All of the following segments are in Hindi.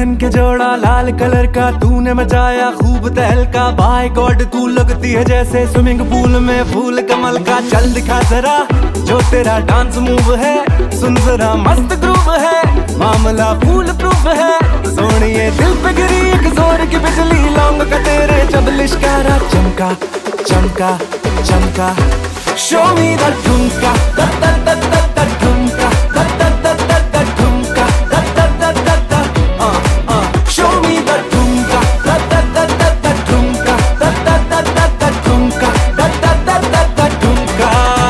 पहन के जोड़ा लाल कलर का तूने मचाया खूब तहलका। बाय गॉड तू लगती है जैसे स्विमिंग पूल में फूल कमल का। चल दिखा जरा जो तेरा डांस मूव है, सुन जरा मस्त ग्रूव है, मामला फूल प्रूफ है। सोनिए दिल पे गिरी एक जोर की बिजली, लौंग का तेरे जब लिश्कारा चमका चमका चमका। Show me the thumka the the the the the thumka the the the the the thumka the the the the the show me the thumka the the the the the thumka the the the the the thumka the the the the the thumka.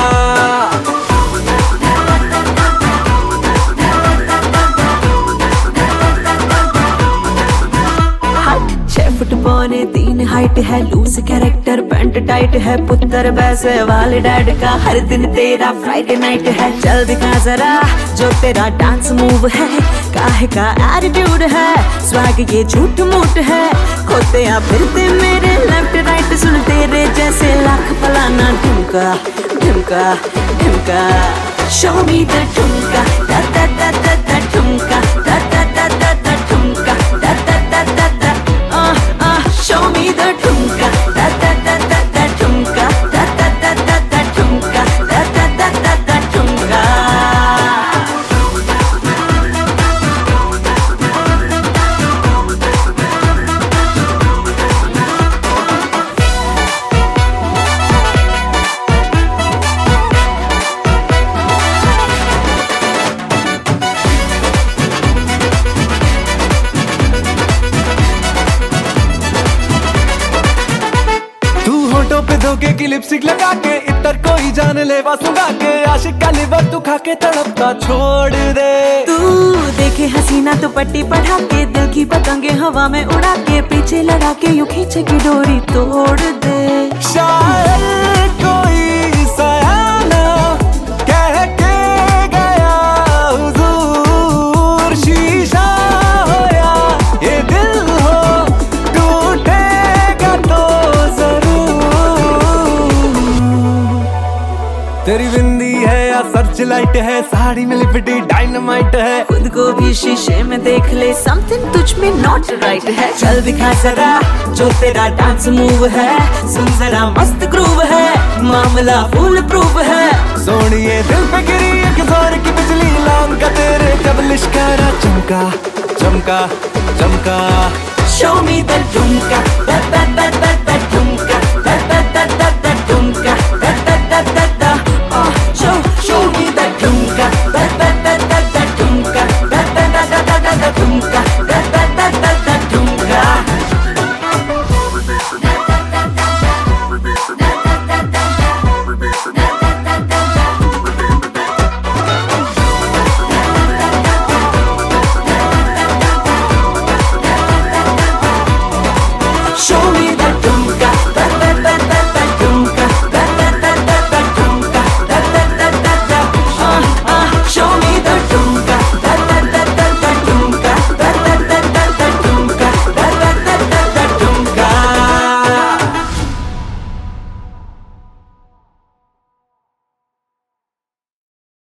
6 foot पौने 3 हाइट है, लूज कैरेक्टर पैंट टाइट है, पुत्र वैसे वाले डैड का। हर दिन तेरा फ्राइडे नाइट है, चल दिखा जरा जो तेरा डांस मूव है। काहे का एटीट्यूड है, स्वैग ये झूठ मूठ है। खोते या फिरते मेरे लेफ्ट राइट, सुन तेरे जैसे लाख फलाना ढुमका ढुमका ढुमका। शो मी द ठुमका दा दा दा दा दा ठुमका दा दा दा दा दा ठुमका दा दा दा दा दा। Show me the ठुमका da da da da da ठुमका da da da da da ठुमका da da da da da ठुमका। होठों पे धोखे की लिपस्टिक लगा के, इतर कोई जान ले सुगा के। आशिक का लिवर तू खा के तड़पता छोड़ दे। तू देखे हसीना तो पट्टी पढ़ा के, दिल की पतंगे हवा में उड़ा के, पीछे लगा के यूं खींचे की डोरी तोड़ दे। शायर कोई सयाना कह के गया हुजूर, शीशा हो या ये दिल हो टूटेगा तो तेरी बिंदी है या सर्च लाइट है, साड़ी में लिपटी डायनामाइट है। खुद को भी शीशे में देख ले, समथिंग तुझ में नॉट राइट है। चल दिखा जरा जो तेरा डांस मूव है, सुन जरा मस्त ग्रूव है, मामला फुल प्रूफ है। सोनिए दिल पे गिरी एक जोर की बिजली, लौंग का तेरे जब लिश्कारा चमका चमका चमका। Show me the thumka the the the the the thumka the the the the the thumka the the the the